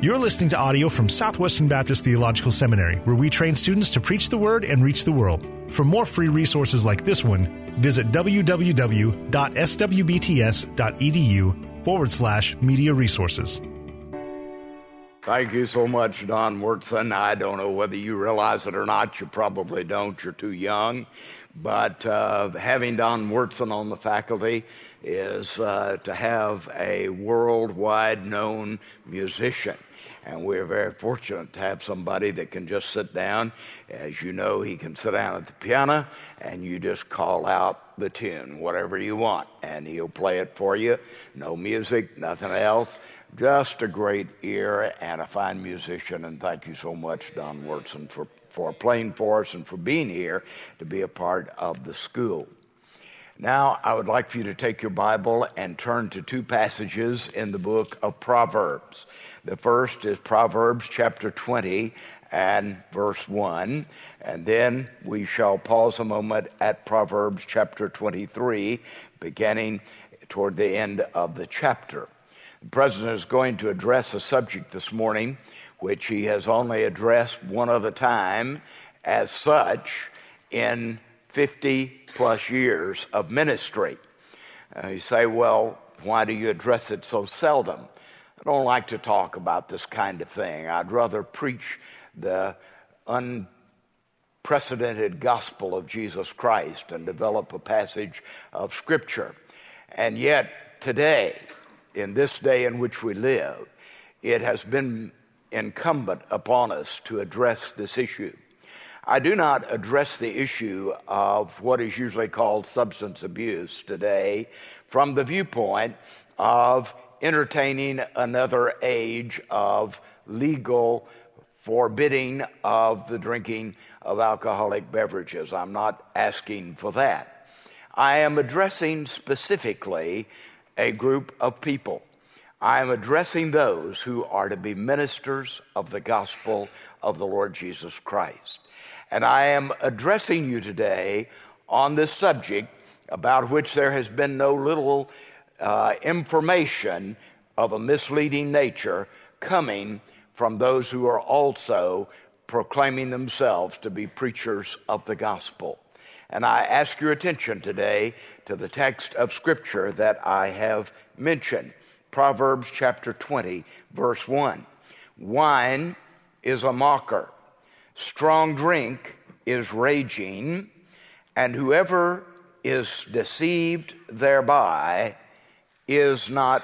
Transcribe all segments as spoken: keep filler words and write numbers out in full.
You're listening to audio from Southwestern Baptist Theological Seminary, where we train students to preach the Word and reach the world. For more free resources like this one, visit www.swbts.edu forward slash media resources. Thank you so much, Don Wurtson. I don't know whether you realize it or not. You probably don't. You're too young. But uh, having Don Wurtson on the faculty is uh, to have a worldwide known musician. And we're very fortunate to have somebody that can just sit down. As you know, he can sit down at the piano and you just call out the tune, whatever you want, and he'll play it for you. No music, nothing else. Just a great ear and a fine musician. And thank you so much, Don Wurtson, for, for playing for us and for being here to be a part of the school. Now, I would like for you to take your Bible and turn to two passages in the book of Proverbs. The first is Proverbs chapter twenty and verse one, and then we shall pause a moment at Proverbs chapter twenty-three, beginning toward the end of the chapter. The President is going to address a subject this morning which he has only addressed one other time as such in fifty plus years of ministry. Uh, you say, well, why do you address it so seldom? I don't like to talk about this kind of thing. I'd rather preach the unprecedented gospel of Jesus Christ and develop a passage of Scripture. And yet, today, in this day in which we live, it has been incumbent upon us to address this issue. I do not address the issue of what is usually called substance abuse today from the viewpoint of entertaining another age of legal forbidding of the drinking of alcoholic beverages. I'm not asking for that. I am addressing specifically a group of people. I am addressing those who are to be ministers of the gospel of the Lord Jesus Christ. And I am addressing you today on this subject about which there has been no little uh, information of a misleading nature coming from those who are also proclaiming themselves to be preachers of the gospel. And I ask your attention today to the text of Scripture that I have mentioned. Proverbs chapter twenty, verse one. Wine is a mocker. Strong drink is raging, and whoever is deceived thereby is not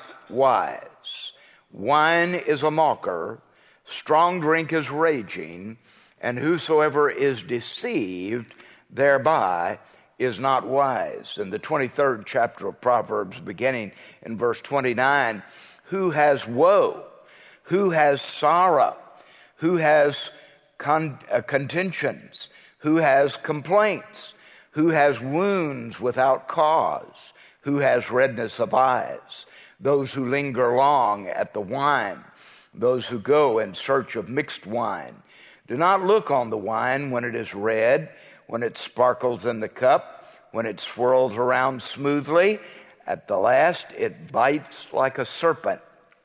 wise. Wine is a mocker, strong drink is raging, and whosoever is deceived thereby is not wise. In the twenty-third chapter of Proverbs, beginning in verse twenty-nine, who has woe? Who has sorrow? Who has Con- uh, contentions, who has complaints, who has wounds without cause, who has redness of eyes, those who linger long at the wine, those who go in search of mixed wine. Do not look on the wine when it is red, when it sparkles in the cup, when it swirls around smoothly. At the last it bites like a serpent,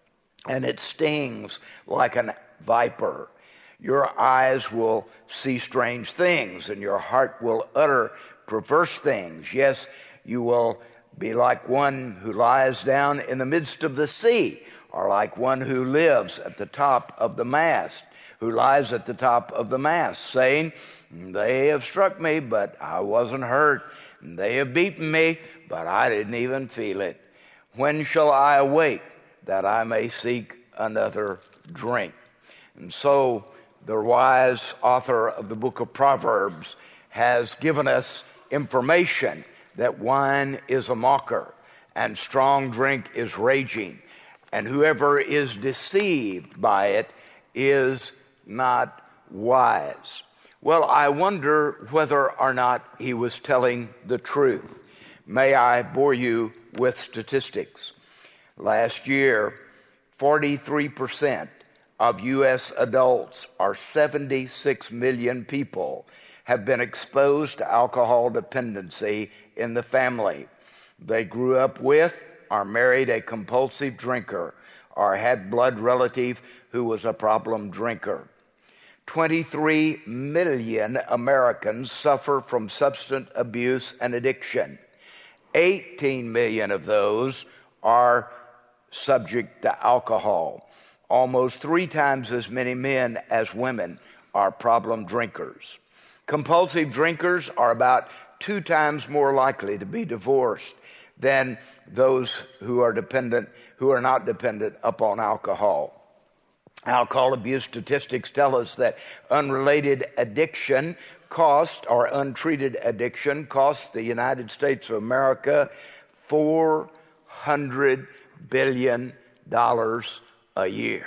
and it stings like a viper. Your eyes will see strange things, and your heart will utter perverse things. Yes, you will be like one who lies down in the midst of the sea, or like one who lives at the top of the mast, who lies at the top of the mast, saying, they have struck me, but I wasn't hurt. They have beaten me, but I didn't even feel it. When shall I awake that I may seek another drink? And so the wise author of the book of Proverbs has given us information that wine is a mocker and strong drink is raging, and whoever is deceived by it is not wise. Well, I wonder whether or not he was telling the truth. May I bore you with statistics? Last year, forty-three percent of U S adults, or seventy-six million people, have been exposed to alcohol dependency in the family. They grew up with or married a compulsive drinker, or had blood relative who was a problem drinker. twenty-three million Americans suffer from substance abuse and addiction. eighteen million of those are subject to alcohol. Almost three times as many men as women are problem drinkers. Compulsive drinkers are about two times more likely to be divorced than those who are dependent, who are not dependent upon alcohol. Alcohol abuse statistics tell us that unrelated addiction cost, or untreated addiction, costs the United States of America four hundred billion dollars a year.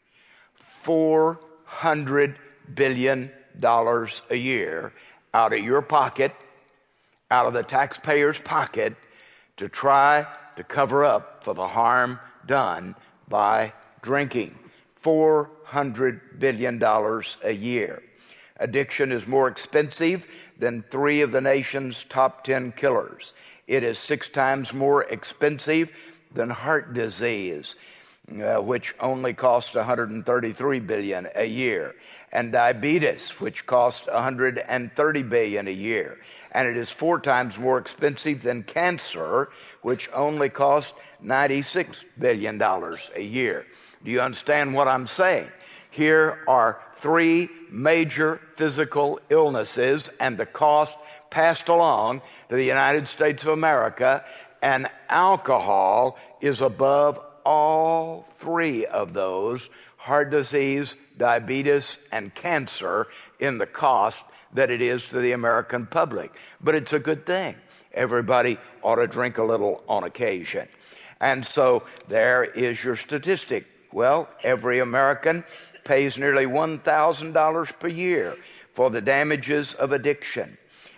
four hundred billion dollars a year out of your pocket, out of the taxpayer's pocket, to try to cover up for the harm done by drinking. four hundred billion dollars a year. Addiction is more expensive than three of the nation's top ten killers. It is six times more expensive than heart disease, uh, which only costs one hundred thirty-three billion dollars a year, and diabetes, which costs one hundred thirty billion dollars a year. And it is four times more expensive than cancer, which only costs ninety-six billion dollars a year. Do you understand what I'm saying? Here are three major physical illnesses and the cost passed along to the United States of America, and alcohol is above all three of those: heart disease, diabetes, and cancer, in the cost that it is to the American public. But it's a good thing. Everybody ought to drink a little on occasion. And so there is your statistic. Well, every American pays nearly one thousand dollars per year for the damages of addiction.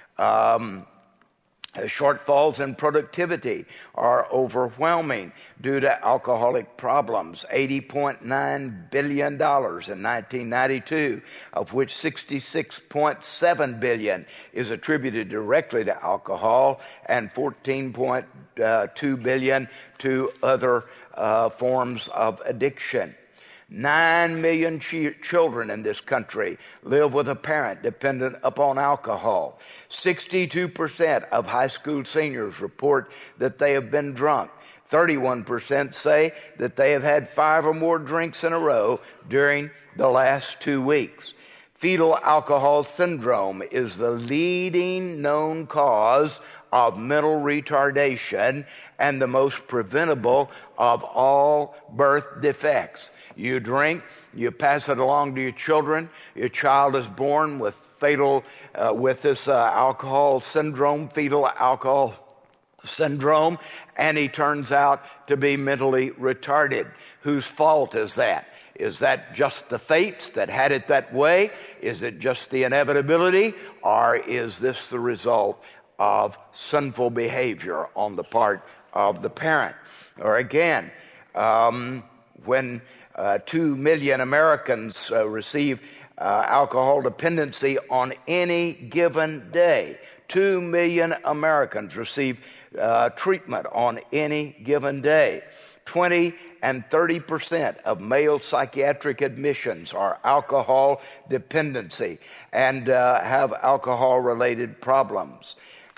Um, shortfalls in productivity are overwhelming due to alcoholic problems. eighty point nine billion dollars in nineteen ninety-two, of which sixty-six point seven billion dollars is attributed directly to alcohol, and fourteen point two billion dollars to other uh, forms of addiction. Nine million ch- children in this country live with a parent dependent upon alcohol. sixty-two percent of high school seniors report that they have been drunk. thirty-one percent say that they have had five or more drinks in a row during the last two weeks. Fetal alcohol syndrome is the leading known cause of mental retardation and the most preventable of all birth defects. You drink, you pass it along to your children. Your child is born with fatal, uh, with this uh, alcohol syndrome, fetal alcohol syndrome, and he turns out to be mentally retarded. Whose fault is that? Is that just the fates that had it that way? Is it just the inevitability? Or is this the result of sinful behavior on the part of the parent? Or again, um, when uh, two million Americans uh, receive uh, alcohol dependency on any given day, two million Americans receive uh, treatment on any given day. twenty and thirty percent of male psychiatric admissions are alcohol dependency and uh, have alcohol-related problems.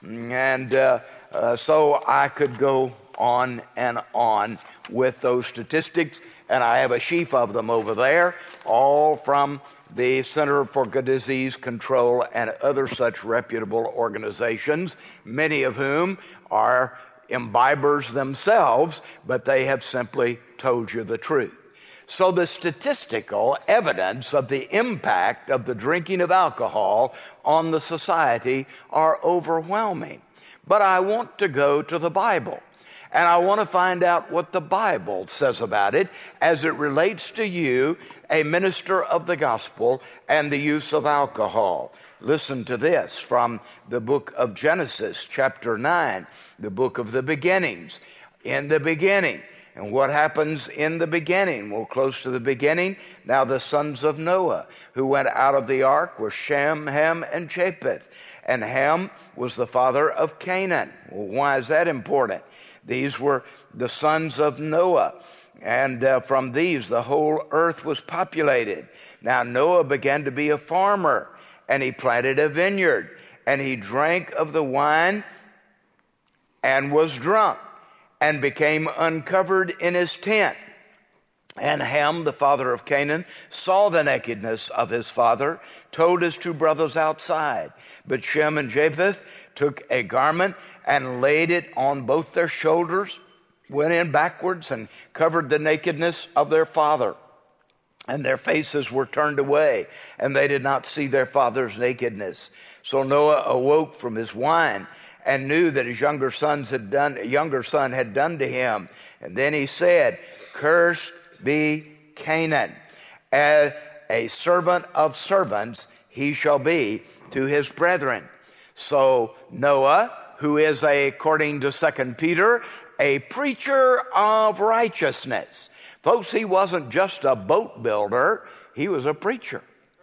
And uh, uh, so I could go on and on with those statistics, and I have a sheaf of them over there, all from the Center for Disease Control and other such reputable organizations, many of whom are imbibers themselves, but they have simply told you the truth. So the statistical evidence of the impact of the drinking of alcohol on the society are overwhelming. But I want to go to the Bible, and I want to find out what the Bible says about it as it relates to you, a minister of the gospel, and the use of alcohol. Listen to this from the book of Genesis, chapter nine, the book of the beginnings. In the beginning. And what happens in the beginning? Well, close to the beginning, now the sons of Noah who went out of the ark were Shem, Ham, and Japheth. And Ham was the father of Canaan. Well, why is that important? These were the sons of Noah. and uh, from these the whole earth was populated. Now Noah began to be a farmer, and he planted a vineyard, and he drank of the wine and was drunk, and became uncovered in his tent. And Ham, the father of Canaan, saw the nakedness of his father, told his two brothers outside. But Shem and Japheth took a garment and laid it on both their shoulders, went in backwards and covered the nakedness of their father. And their faces were turned away, and they did not see their father's nakedness. So Noah awoke from his wine and knew that his younger sons had done, younger son had done to him. And then he said, "Cursed be Canaan. As a servant of servants he shall be to his brethren." So Noah, who is, a, according to Second Peter, a preacher of righteousness. Folks, he wasn't just a boat builder, he was a preacher.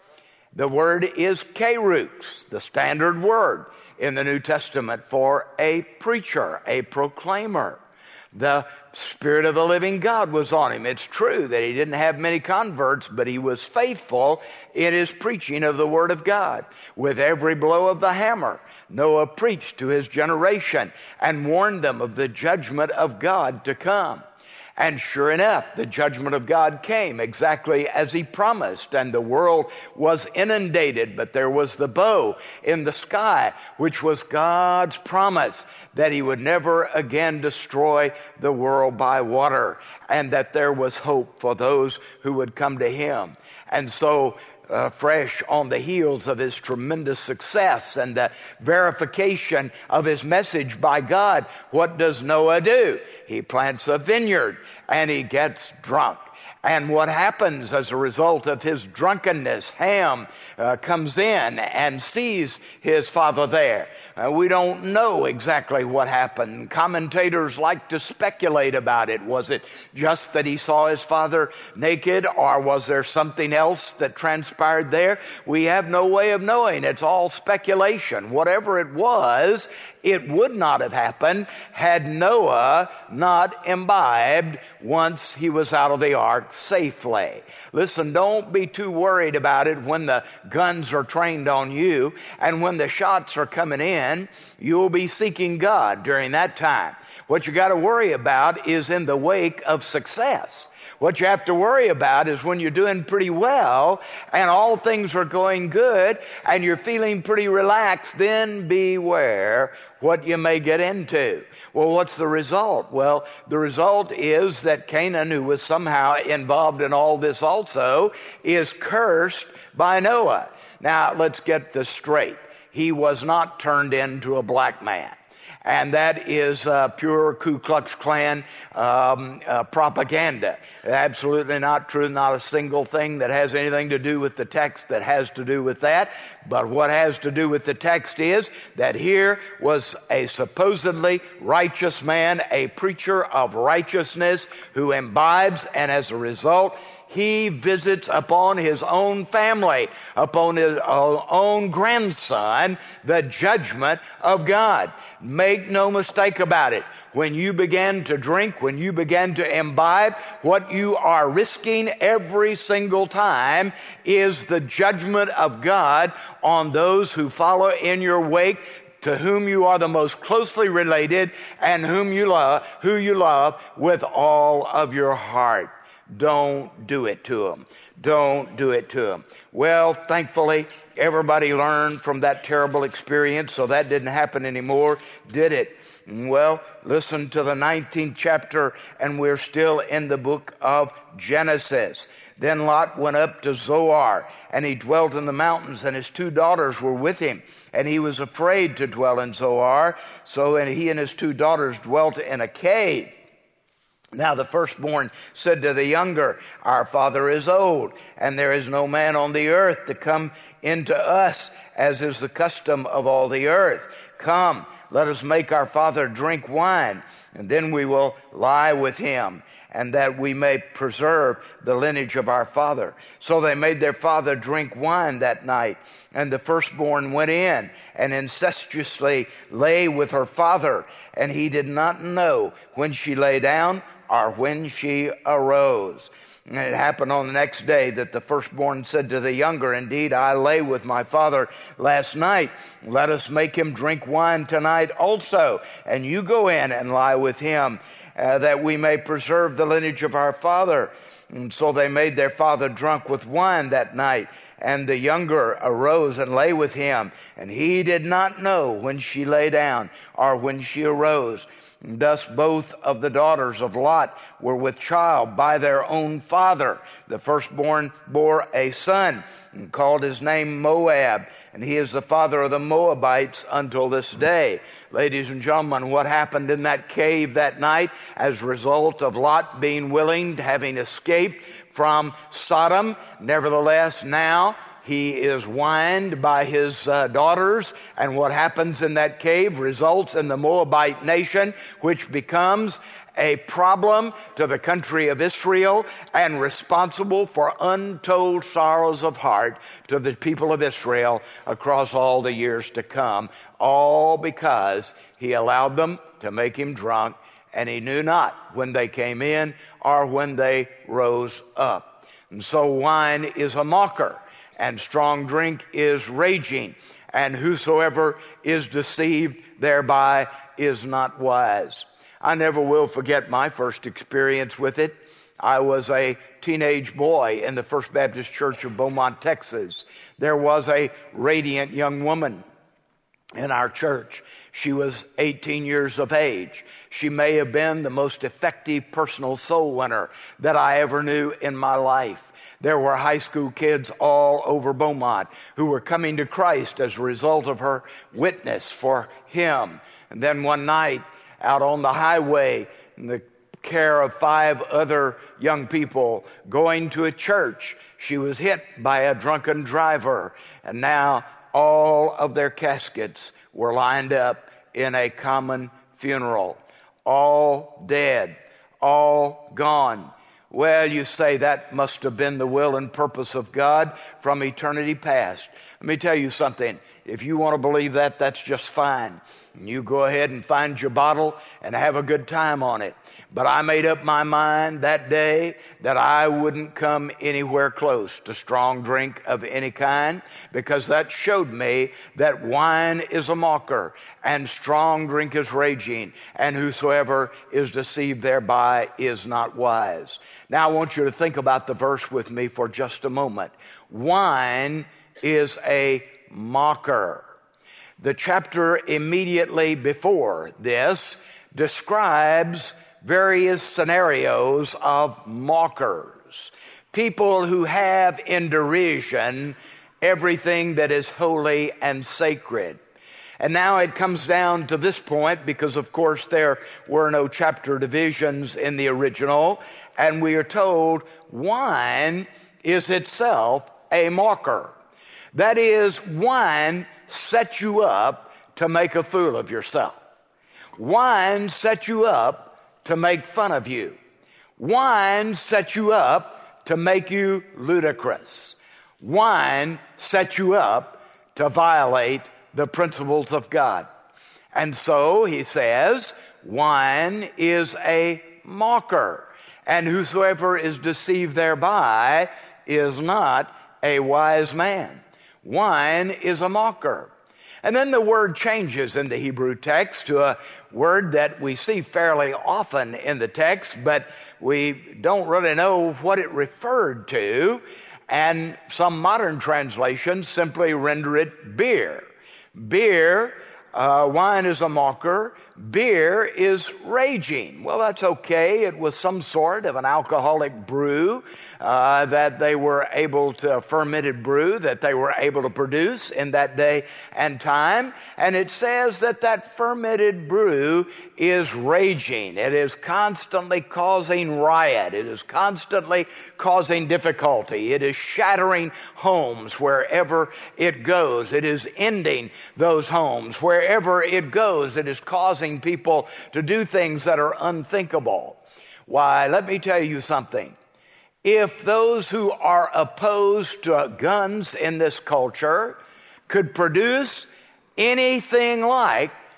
The word is kerux, the standard word in the New Testament for a preacher, a proclaimer. The Spirit of the living God was on him. It's true that he didn't have many converts, but he was faithful in his preaching of the Word of God. With every blow of the hammer, Noah preached to his generation and warned them of the judgment of God to come. And sure enough, the judgment of God came exactly as he promised, and the world was inundated, but there was the bow in the sky, which was God's promise that he would never again destroy the world by water, and that there was hope for those who would come to him. And so, Uh, fresh on the heels of his tremendous success and the verification of his message by God, what does Noah do? He plants a vineyard and he gets drunk. And what happens as a result of his drunkenness? Ham uh, comes in and sees his father there. Uh, we don't know exactly what happened. Commentators like to speculate about it. Was it just that he saw his father naked, or was there something else that transpired there? We have no way of knowing. It's all speculation. Whatever it was, it would not have happened had Noah not imbibed once he was out of the ark safely. Listen, don't be too worried about it when the guns are trained on you and when the shots are coming in. You'll be seeking God during that time. What you got to worry about is in the wake of success. What you have to worry about is when you're doing pretty well and all things are going good and you're feeling pretty relaxed, then beware what you may get into. Well, what's the result? Well, the result is that Canaan, who was somehow involved in all this also, is cursed by Noah. Now, let's get this straight. He was not turned into a black man. And that is uh, pure Ku Klux Klan um, uh, propaganda. Absolutely not true. Not a single thing that has anything to do with the text that has to do with that. But what has to do with the text is that here was a supposedly righteous man, a preacher of righteousness who imbibes, and as a result, he visits upon his own family, upon his own grandson, the judgment of God. Make no mistake about it. When you begin to drink, when you begin to imbibe, what you are risking every single time is the judgment of God on those who follow in your wake, to whom you are the most closely related and whom you love, who you love with all of your heart. Don't do it to them. Don't do it to them. Well, thankfully, everybody learned from that terrible experience, so that didn't happen anymore, did it? Well, listen to the nineteenth chapter, and we're still in the book of Genesis. Then Lot went up to Zoar, and he dwelt in the mountains, and his two daughters were with him. And he was afraid to dwell in Zoar, so and he and his two daughters dwelt in a cave. Now the firstborn said to the younger, "Our father is old, and there is no man on the earth to come into us, as is the custom of all the earth. Come, let us make our father drink wine, and then we will lie with him, and that we may preserve the lineage of our father." So they made their father drink wine that night. And the firstborn went in and incestuously lay with her father, and he did not know when she lay down or when she arose. And it happened on the next day that the firstborn said to the younger, indeed, I lay with my father last night. Let us make him drink wine tonight also. And you go in and lie with him, uh, that we may preserve the lineage of our father. And so they made their father drunk with wine that night. And the younger arose and lay with him. And he did not know when she lay down or when she arose. Thus both of the daughters of Lot were with child by their own father. The firstborn bore a son and called his name Moab, and he is the father of the Moabites until this day. Ladies and gentlemen, what happened in that cave that night as a result of Lot being willing, having escaped from Sodom, nevertheless now he is wined by his uh, daughters, and what happens in that cave results in the Moabite nation, which becomes a problem to the country of Israel and responsible for untold sorrows of heart to the people of Israel across all the years to come, all because he allowed them to make him drunk, and he knew not when they came in or when they rose up. And so wine is a mocker, and strong drink is raging, and whosoever is deceived thereby is not wise. I never will forget my first experience with it. I was a teenage boy in the First Baptist Church of Beaumont, Texas. There was a radiant young woman in our church. She was eighteen years of age. She may have been the most effective personal soul winner that I ever knew in my life. There were high school kids all over Beaumont who were coming to Christ as a result of her witness for him. And then one night out on the highway, in the care of five other young people going to a church, she was hit by a drunken driver. And now all of their caskets were lined up in a common funeral. All dead, all gone. Well, you say that must have been the will and purpose of God from eternity past. Let me tell you something. If you want to believe that, that's just fine. You go ahead and find your bottle and have a good time on it. But I made up my mind that day that I wouldn't come anywhere close to strong drink of any kind, because that showed me that wine is a mocker and strong drink is raging, and whosoever is deceived thereby is not wise. Now I want you to think about the verse with me for just a moment. Wine is a mocker. The chapter immediately before this describes various scenarios of mockers, people who have in derision everything that is holy and sacred. And now it comes down to this point, because of course there were no chapter divisions in the original, and we are told wine is itself a mocker. That is, wine sets you up to make a fool of yourself. Wine sets you up to make fun of you. Wine sets you up to make you ludicrous. Wine sets you up to violate the principles of God. And so he says, wine is a mocker, and whosoever is deceived thereby is not a wise man. Wine is a mocker. And then the word changes in the Hebrew text to a word that we see fairly often in the text, but we don't really know what it referred to. And some modern translations simply render it beer. Beer, uh, wine is a mocker. Beer is raging. Well, that's okay. It was some sort of an alcoholic brew uh, that they were able to, fermented brew that they were able to produce in that day and time. And it says that that fermented brew is raging. It is constantly causing riot. It is constantly causing difficulty. It is shattering homes wherever it goes. It is ending those homes. Wherever it goes, it is causing people to do things that are unthinkable. Why, let me tell you something. If those who are opposed to guns in this culture could produce anything like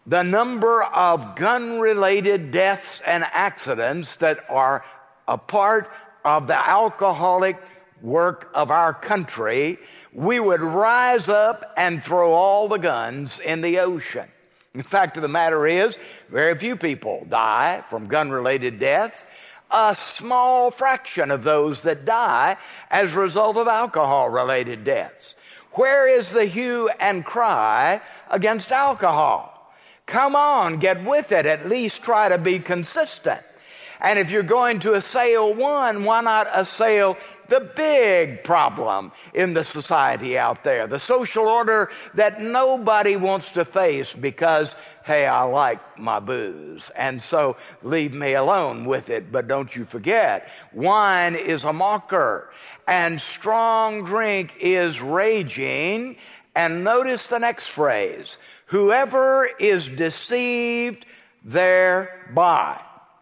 the number of gun-related deaths and accidents that are a part of the alcoholic work of our country, we would rise up and throw all the guns in the ocean. The fact of the matter is, very few people die from gun-related deaths. A small fraction of those that die as a result of alcohol-related deaths. Where is the hue and cry against alcohol? Come on, get with it. At least try to be consistent. And if you're going to assail one, why not assail the big problem in the society out there, the social order that nobody wants to face because, hey, I like my booze, and so leave me alone with it. But don't you forget, wine is a mocker, and strong drink is raging. And notice the next phrase, whoever is deceived thereby.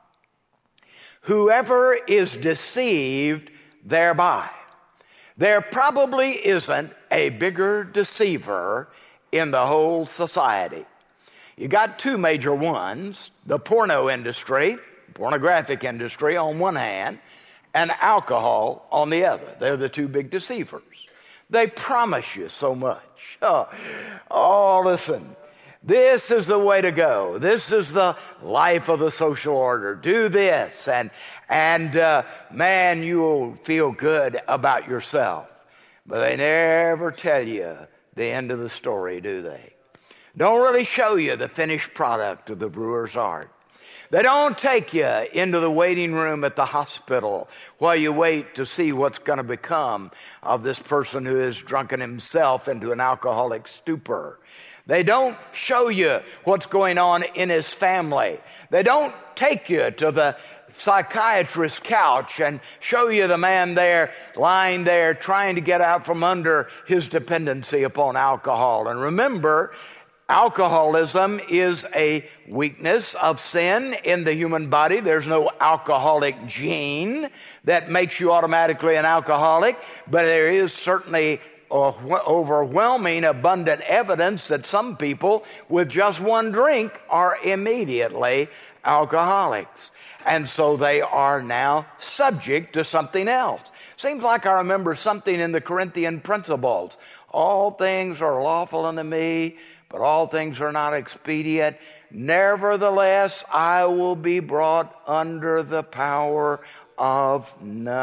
Whoever is deceived thereby. There probably isn't a bigger deceiver in the whole society. You got two major ones, the porno industry, pornographic industry on one hand, and alcohol on the other. They're the two big deceivers. They promise you so much. Oh, oh listen. This is the way to go. This is the life of the social order. Do this, and and uh, man, you will feel good about yourself. But they never tell you the end of the story, do they? Don't really show you the finished product of the brewer's art. They don't take you into the waiting room at the hospital while you wait to see what's going to become of this person who has drunken himself into an alcoholic stupor. They don't show you what's going on in his family. They don't take you to the psychiatrist's couch and show you the man there, lying there, trying to get out from under his dependency upon alcohol. And remember, alcoholism is a weakness of sin in the human body. There's no alcoholic gene that makes you automatically an alcoholic, but there is certainly overwhelming, abundant evidence that some people with just one drink are immediately alcoholics. And so they are now subject to something else. Seems like I remember something in the Corinthian principles. All things are lawful unto me, but all things are not expedient. Nevertheless, I will be brought under the power of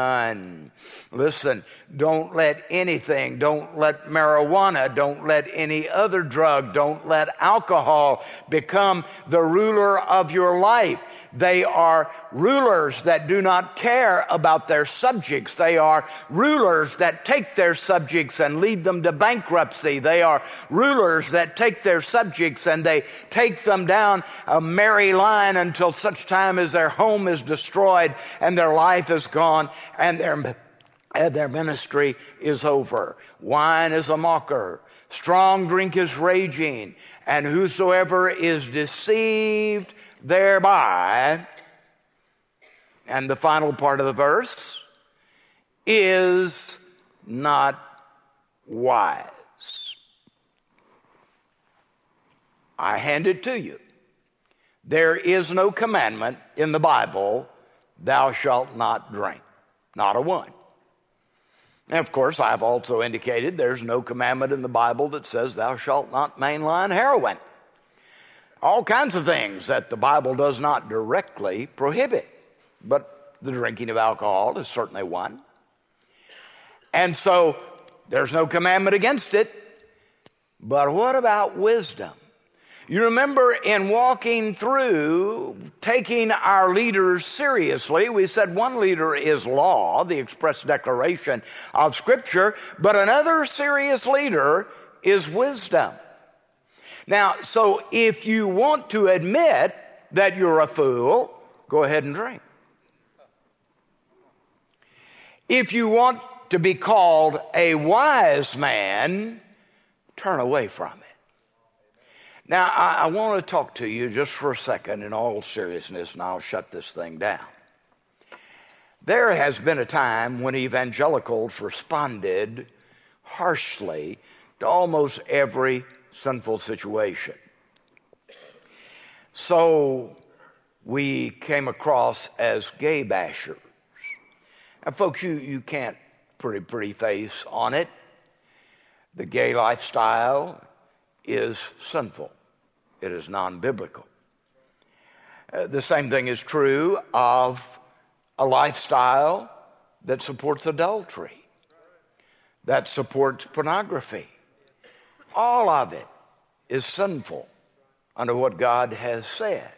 none. Listen, don't let anything, don't let marijuana, don't let any other drug, don't let alcohol become the ruler of your life. They are rulers that do not care about their subjects. They are rulers that take their subjects and lead them to bankruptcy. They are rulers that take their subjects and they take them down a merry line until such time as their home is destroyed and their life is gone and their, and their ministry is over. Wine is a mocker. Strong drink is raging. And whosoever is deceived thereby, and the final part of the verse, is not wise. I hand it to you. There is no commandment in the Bible, thou shalt not drink. Not a one. And of course, I've also indicated there's no commandment in the Bible that says thou shalt not mainline heroin. All kinds of things that the Bible does not directly prohibit. But the drinking of alcohol is certainly one. And so there's no commandment against it. But what about wisdom? You remember in walking through, taking our leaders seriously, we said one leader is law, the express declaration of Scripture, but another serious leader is wisdom. Now, so if you want to admit that you're a fool, go ahead and drink. If you want to be called a wise man, turn away from it. Now, I, I want to talk to you just for a second in all seriousness, and I'll shut this thing down. There has been a time when evangelicals responded harshly to almost every sinful situation. So we came across as gay bashers. And folks, you, you can't put a pretty face on it. The gay lifestyle is sinful. It is non-biblical. Uh, the same thing is true of a lifestyle that supports adultery, that supports pornography. All of it is sinful under what God has said.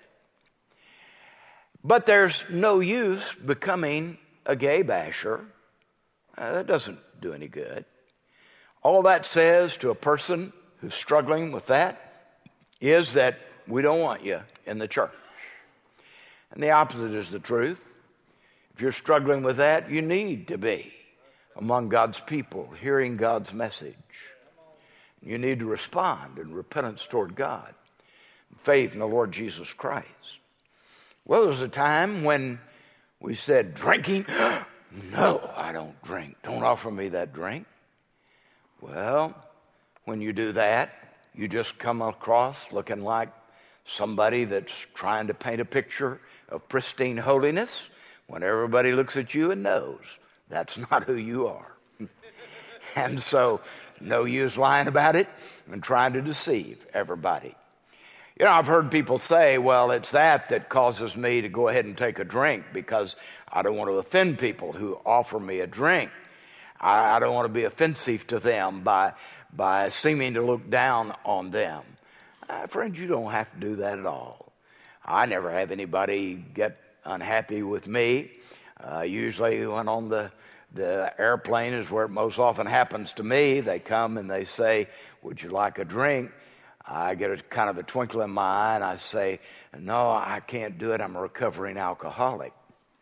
But there's no use becoming a gay basher. Uh, that doesn't do any good. All that says to a person who's struggling with that is that we don't want you in the church. And the opposite is the truth. If you're struggling with that, you need to be among God's people, hearing God's message. You need to respond in repentance toward God, faith in the Lord Jesus Christ. Well, there was a time when we said, drinking? No, I don't drink. Don't offer me that drink. Well, when you do that, you just come across looking like somebody that's trying to paint a picture of pristine holiness when everybody looks at you and knows that's not who you are. And so, no use lying about it and trying to deceive everybody. You know, I've heard people say, well, it's that that causes me to go ahead and take a drink because I don't want to offend people who offer me a drink. I, I don't want to be offensive to them by, by seeming to look down on them. Uh, friends, you don't have to do that at all. I never have anybody get unhappy with me. Uh, usually when on the, the airplane is where it most often happens to me. They come and they say, would you like a drink? I get a kind of a twinkle in my eye and I say, no, I can't do it. I'm a recovering alcoholic.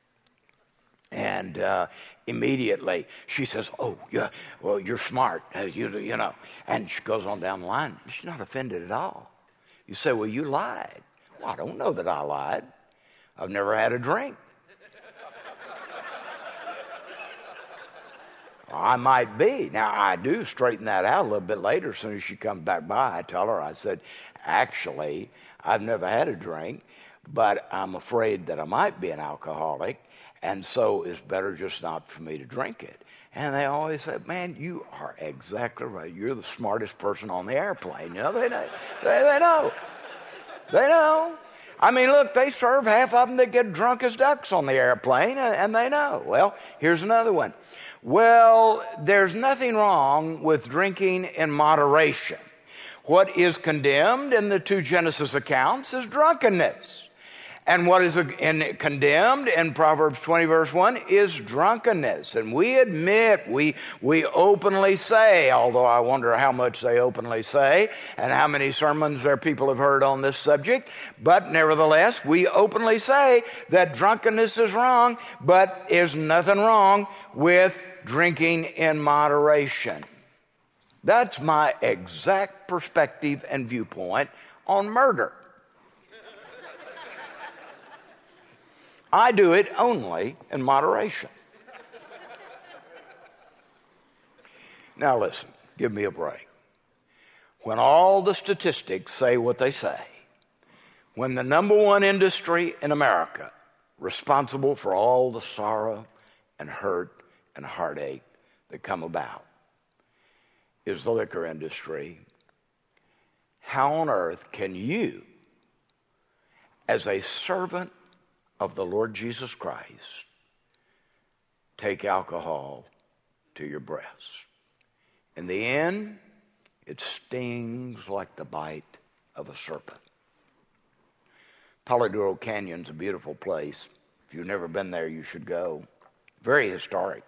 And uh, immediately she says, oh, yeah, well, you're smart, uh, you, you know. And she goes on down the line. She's not offended at all. You say, well, you lied. Well, I don't know that I lied. I've never had a drink. Well, I might be. Now, I do straighten that out a little bit later. As soon as she comes back by, I tell her, I said, actually, I've never had a drink, but I'm afraid that I might be an alcoholic, and so it's better just not for me to drink it. And they always say, man, you are exactly right. You're the smartest person on the airplane. You know, they know. They, they know. They know. I mean, look, they serve half of them that get drunk as ducks on the airplane, and they know. Well, here's another one. Well, there's nothing wrong with drinking in moderation. What is condemned in the two Genesis accounts is drunkenness. And what is in, condemned in Proverbs twenty verse one is drunkenness. And we admit, we, we openly say, although I wonder how much they openly say and how many sermons their people have heard on this subject, but nevertheless, we openly say that drunkenness is wrong, but there's nothing wrong with drinking in moderation. That's my exact perspective and viewpoint on murder. I do it only in moderation. Now listen, give me a break. When all the statistics say what they say, when the number one industry in America responsible for all the sorrow and hurt and heartache that come about is the liquor industry, how on earth can you, as a servant of the Lord Jesus Christ, take alcohol to your breast? In the end, it stings like the bite of a serpent. Palo Duro Canyon's a beautiful place. If you've never been there, you should go. Very historic.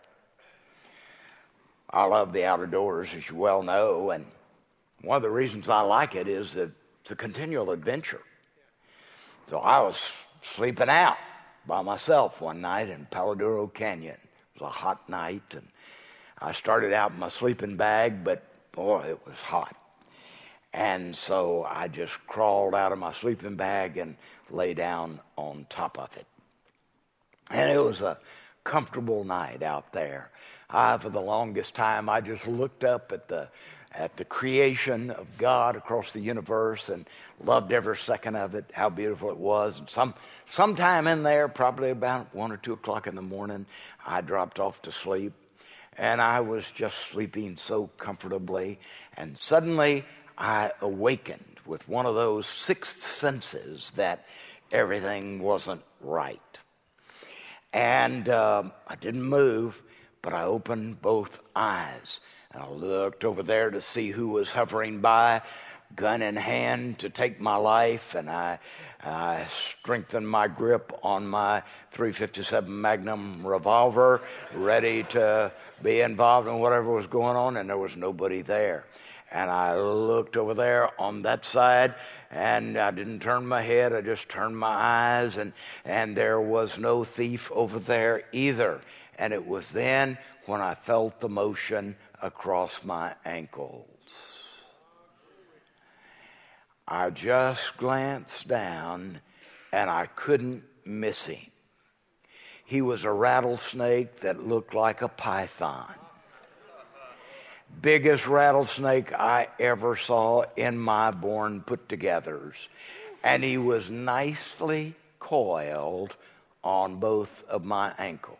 I love the outdoors, as you well know, and one of the reasons I like it is that it's a continual adventure. So I was sleeping out by myself one night in Palo Duro Canyon. It was a hot night, and I started out in my sleeping bag, but boy, it was hot. And so I just crawled out of my sleeping bag and lay down on top of it. And it was a comfortable night out there. I, for the longest time, I just looked up at the at the creation of God across the universe and loved every second of it, how beautiful it was. And some sometime in there, probably about one or two o'clock in the morning, I dropped off to sleep. And I was just sleeping so comfortably. And suddenly I awakened with one of those sixth senses that everything wasn't right. And um, I didn't move, but I opened both eyes. And I looked over there to see who was hovering by, gun in hand to take my life. And I, I strengthened my grip on my three fifty-seven Magnum revolver, ready to be involved in whatever was going on, and there was nobody there. And I looked over there on that side, and I didn't turn my head. I just turned my eyes, and, and there was no thief over there either. And it was then when I felt the motion across my ankles. I just glanced down, and I couldn't miss him. He was a rattlesnake that looked like a python. Biggest rattlesnake I ever saw in my born put-togethers. And he was nicely coiled on both of my ankles.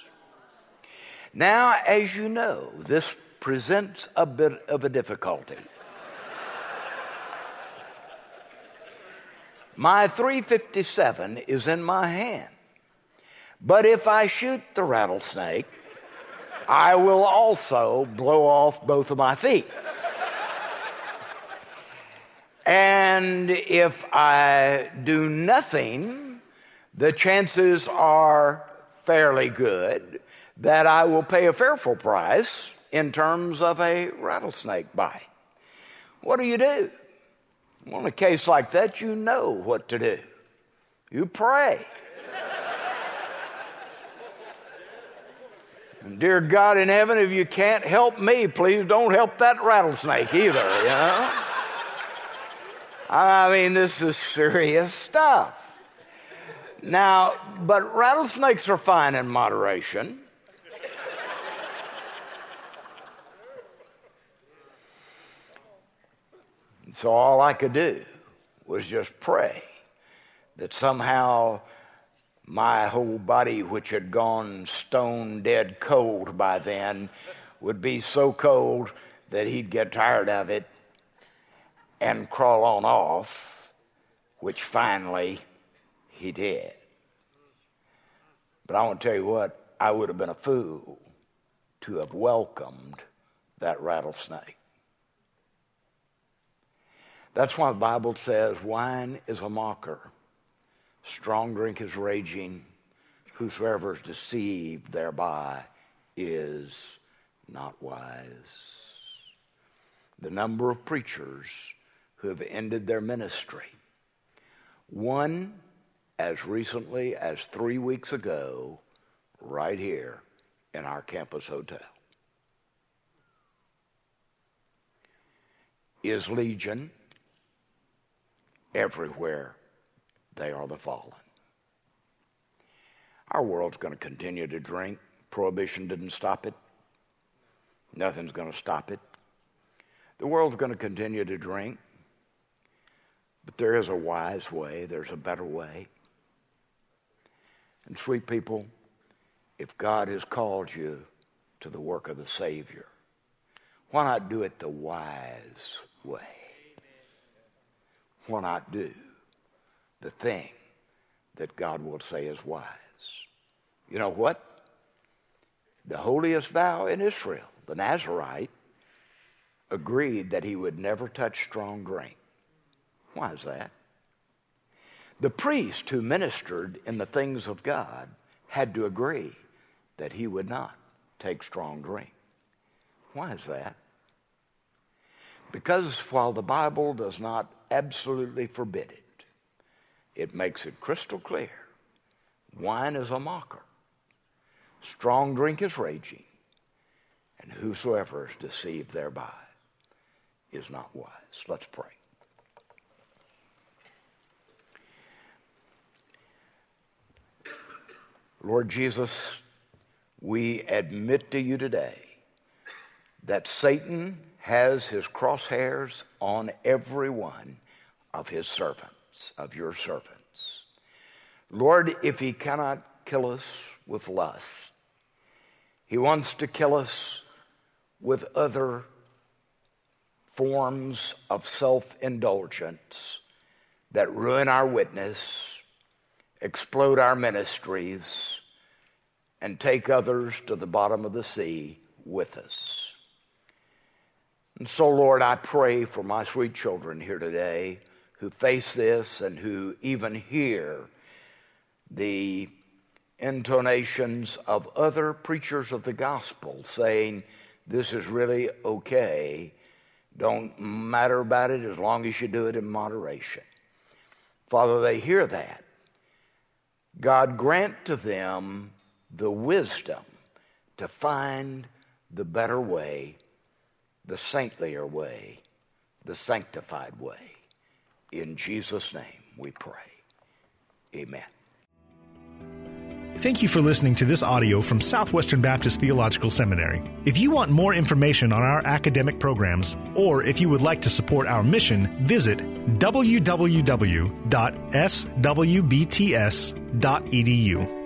Now, as you know, this presents a bit of a difficulty. My three fifty-seven is in my hand. But if I shoot the rattlesnake, I will also blow off both of my feet. And if I do nothing, the chances are fairly good that I will pay a fearful price in terms of a rattlesnake bite. What do you do? Well, in a case like that, you know what to do. You pray. And dear God in heaven, if you can't help me, please don't help that rattlesnake either, you know? I mean, this is serious stuff. Now, but rattlesnakes are fine in moderation. So all I could do was just pray that somehow my whole body, which had gone stone dead cold by then, would be so cold that he'd get tired of it and crawl on off, which finally he did. But I want to tell you what, I would have been a fool to have welcomed that rattlesnake. That's why the Bible says wine is a mocker. Strong drink is raging. Whosoever is deceived thereby is not wise. The number of preachers who have ended their ministry. One, as recently as three weeks ago, right here in our campus hotel. Is legion. Everywhere they are the fallen. Our world's going to continue to drink. Prohibition didn't stop it. Nothing's going to stop it. The world's going to continue to drink. But there is a wise way. There's a better way. And sweet people, if God has called you to the work of the Savior, why not do it the wise way? Why not do the thing that God will say is wise? You know what? The holiest vow in Israel, the Nazarite, agreed that he would never touch strong drink. Why is that? The priest who ministered in the things of God had to agree that he would not take strong drink. Why is that? Because while the Bible does not absolutely forbid it, it makes it crystal clear. Wine is a mocker. Strong drink is raging. And whosoever is deceived thereby is not wise. Let's pray. Lord Jesus, we admit to you today that Satan has his crosshairs on every one of his servants, of your servants. Lord, if he cannot kill us with lust, he wants to kill us with other forms of self-indulgence that ruin our witness, explode our ministries, and take others to the bottom of the sea with us. And so, Lord, I pray for my sweet children here today who face this and who even hear the intonations of other preachers of the gospel saying, this is really okay. Don't matter about it as long as you do it in moderation. Father, they hear that. God, grant to them the wisdom to find the better way, the saintlier way, the sanctified way. In Jesus' name we pray. Amen. Thank you for listening to this audio from Southwestern Baptist Theological Seminary. If you want more information on our academic programs, or if you would like to support our mission, visit w w w dot s w b t s dot e d u.